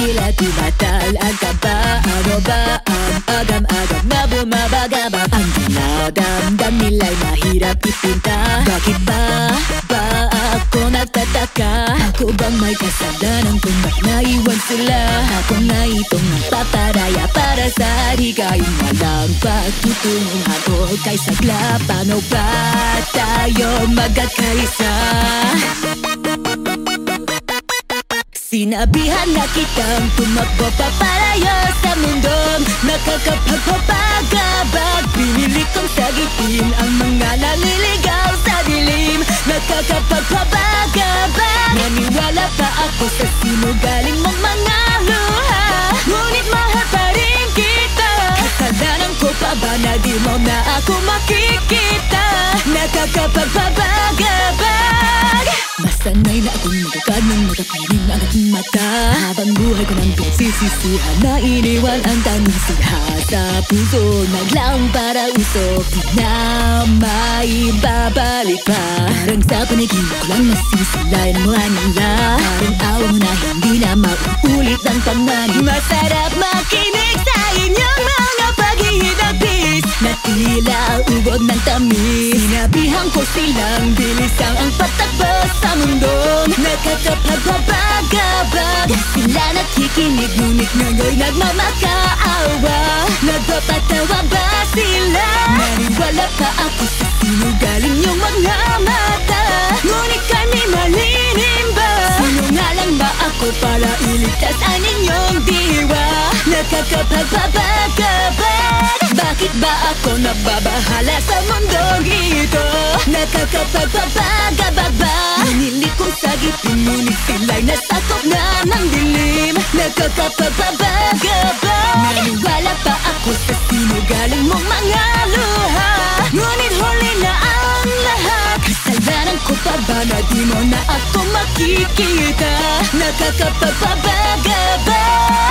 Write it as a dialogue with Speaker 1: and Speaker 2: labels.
Speaker 1: tila tumataalag ka ba? Ano ba ang agam-agam na bumabagabag? Ang dinadamdam nila'y mahirap ipinta. Bakit ba ako nagtataka? Ako bang may kasalanan kung ba't naiwan sila? Ako nga itong nagpaparaya para sa haligayon. Walang pagtutunguhan o kay sagla. Paano ba tayo magkakaisa? Sinabihan na kitang tumakbo papalayo sa mundong nakakapagpapagabag. Pinili kong sagitin ang mga naliligaw sa dilim. Nakakapagpapagabag. Naniwala pa ako sa sinugaling mong mga luha. Ngunit mahal pa rin kita. Kasalanan ko pa ba na di mo na ako makikita? Nakakapagpapagabag. Masanay na akong magagad ng matapiling ang aking mata. Habang buhay ko ng pinagsisisihan na iniwan ang tanong siha sa puso. Naglaong para usok, di na maibabalik pa. Parang sa panaginip ko lang nasisilayan mo nila. Parang awa mo na hindi na mauulit ang panganib. Masarap makinig sa inyong mga paghihidapis na tila ubod ng tamis. Sinabihan ko silang bilisang ang patakbo sa mundong nakakapagpapagabag. Sila nakikinig ngunit ngayon nagmamakaawa. Nagpapatawa ba sila? Naniwala pa ako sa sinugaling yung mga mata. Ngunit kami malinimba. Sinungalang ba ako para iligtas ang inyong diwa? Nakakapagpapagabag. Bakit ba ako nababahala sa mundong ito? Nakakapagpapagabag ba? Pinili kong sagitin ngunit sila'y nasakop na ng dilim. Nakakapagpapagabag. Naniwala pa ako sa sinugaling mong mga luha. Ngunit huli na ang lahat. Kasalanan ko pa ba na di mo na ako makikita? Nakakapagpapagabag.